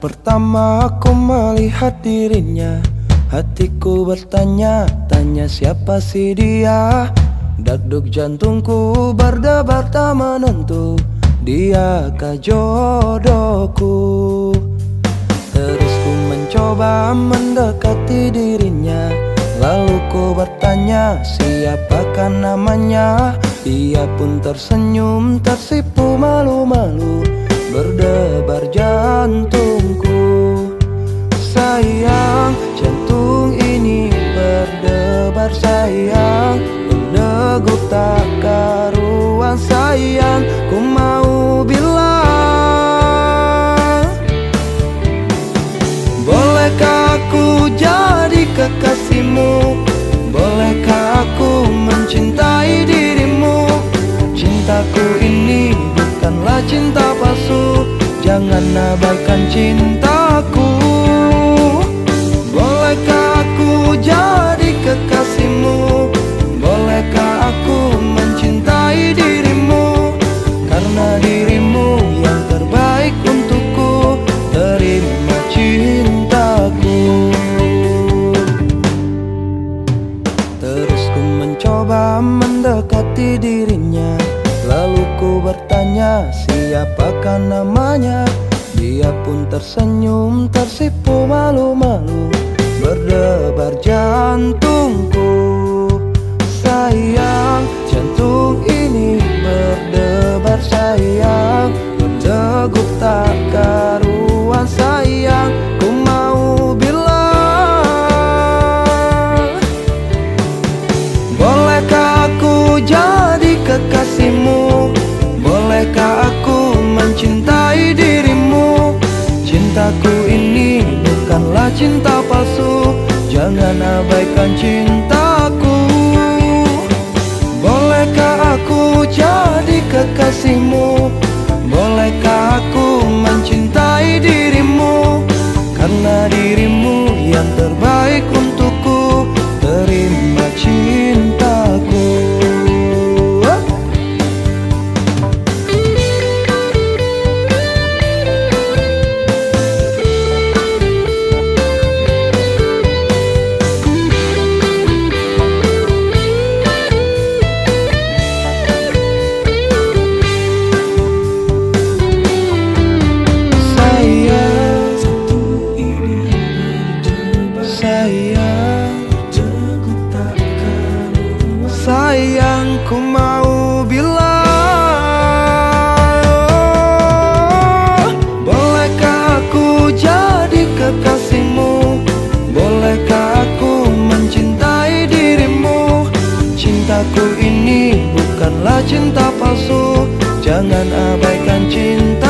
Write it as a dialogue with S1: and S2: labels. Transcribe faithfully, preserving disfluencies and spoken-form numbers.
S1: pertama aku melihat dirinya, hatiku bertanya, tanya siapa sih dia. Dakduk jantungku berdebar tak menentu, diakah jodohku. Terus ku mencoba mendekati dirinya, lalu ku bertanya siapakah namanya. Dia pun tersenyum tersipu malu-malu, berdebar jantungku. Sayang, jantung ini berdebar sayang, berdegup tak karuan sayang. Ku mau bilang, bolehkah aku jadi kekasihmu? Bolehkah aku mencintai dirimu? Cintaku ini bukanlah cinta palsu, jangan abaikan cintaku. Bolehkah aku jadi kekasihmu? Bolehkah aku mencintai dirimu? Karena dirimu yang terbaik untukku, terima cintaku. Terus ku mencoba mendekati dirinya, lalu ku bertanya siapakah namanya. Dia pun tersenyum tersipu malu-malu, berdebar jantungku. Sayang, jantung ini berdebar sayang, berdegup tak karuan sayang. Ku mau bilang, bolehkah aku jadi kekasihmu? Bolehkah aku mencintai dirimu? Cintaku ini bukanlah cinta palsu, jangan abaikan cintaku. Bolehkah aku jadi kekasihmu? Bolehkah aku mencintai dirimu? Karena dirimu yang terbaik untukku, terima cintaku. Sayang, ku mau bilang, bolehkah aku jadi kekasihmu? Bolehkah aku mencintai dirimu? Cintaku ini bukanlah cinta palsu, jangan abaikan cinta.